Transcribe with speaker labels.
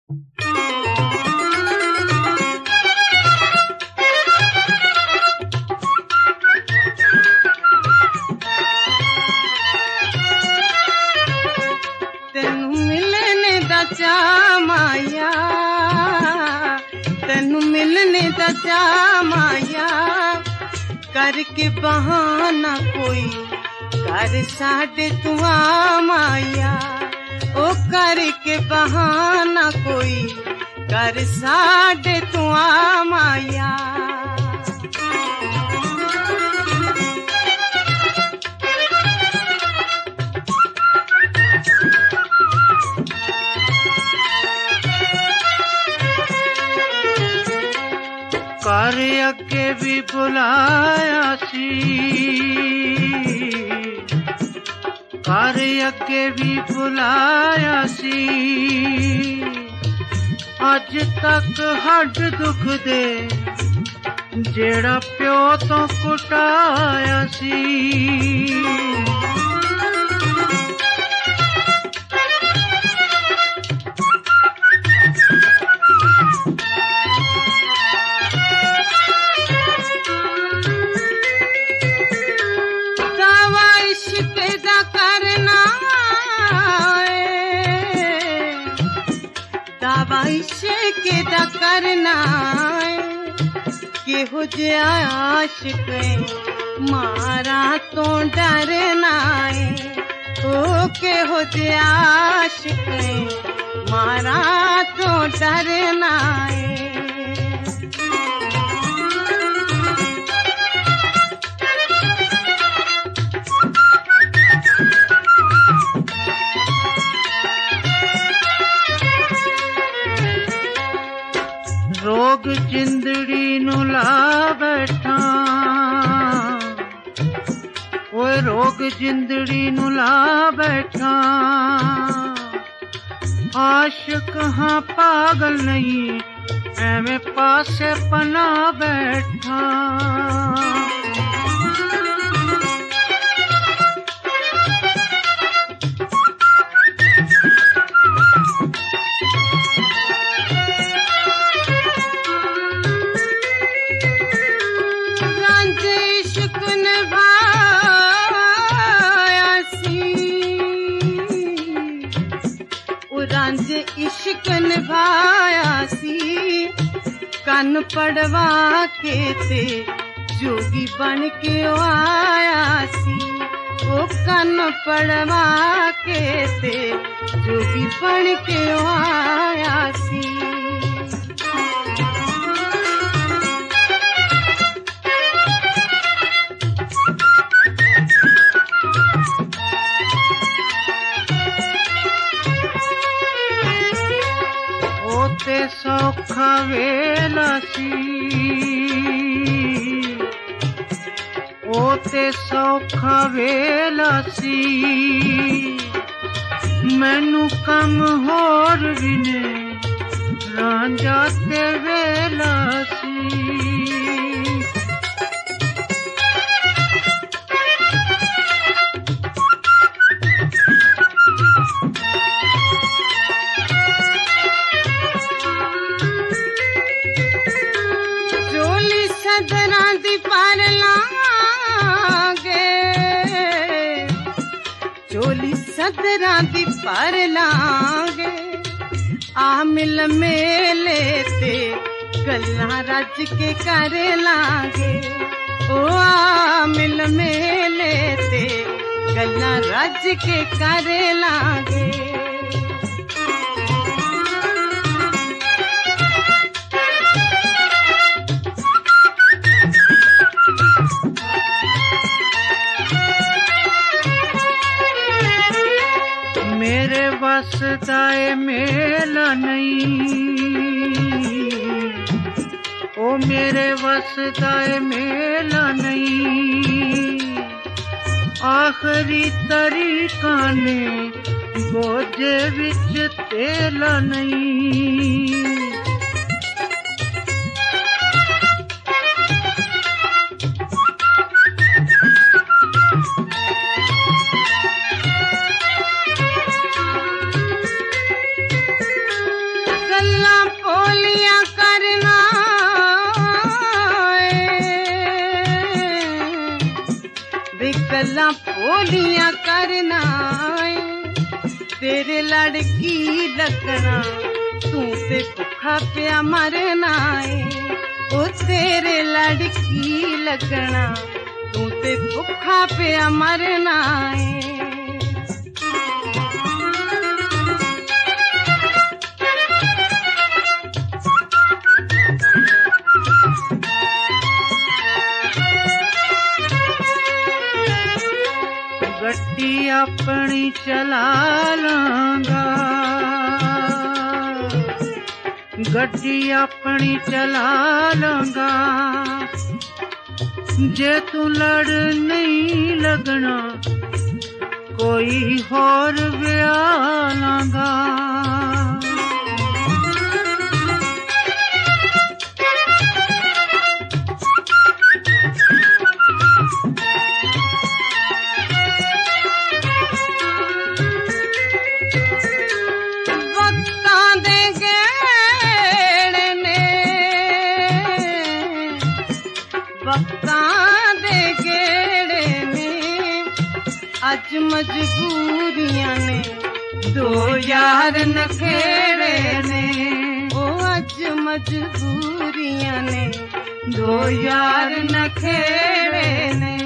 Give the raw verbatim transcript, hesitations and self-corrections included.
Speaker 1: माया तेनू मिलने दा चा माया करके बहाना कोई कर साडे तू आ माया ओ करके बहाना कोई कर साडे तू आ माया
Speaker 2: कर अगे भी बुलाया सी कर अगे भी बुलाया सी अज तक हड दुख दे जेड़ा प्यो तो कुटाया सी
Speaker 1: इश्क़ दा करना केहो जिहा आशिक मारा तो डरना ओ केहो जिहा आशिक मारा तो डरना
Speaker 2: रोग जिंदड़ी नू ला बैठा ओए रोग जिंदड़ी नू ला बैठा आशिक हाँ पागल नहीं एवें पासे पना बैठा
Speaker 1: इश्क निभाया सी कन पड़वा के ते जोगी बन के आया सी ओ कन पड़वा के ते जोगी बन के आया सी
Speaker 2: सौखा वेला सी ओ ते सौखा वेला सी मैनू कम होर भी ने रांझा ते वेला सी
Speaker 1: सदरा दी पर लांगे आ मिल मेले ते गल्लां रज के कर लांगे ओ आ मिल मेले ते गल्लां रज के कर लांगे
Speaker 2: मेरे बस दाए मेला नहीं ओ मेरे बस दाए मेला नहीं आखिरी तरीका ने बोझे विच तेला नहीं
Speaker 1: गल्लां भोलियां करना तेरे लड़की लगना तू ते भुखा पिया मरना ओ तेरे लड़की लगना तू ते भुखा पिया मरना
Speaker 2: गड्डी अपनी चला लांगा गड्डी अपनी चला लांगा जे तू लड़ नहीं लगना कोई होर ब्याह लांगा
Speaker 1: वक्तां दे गेड़े ने अज मजबूरियां ने दो यार नखेड़े ने ओ अज मजबूरियां ने दो यार नखेड़े ने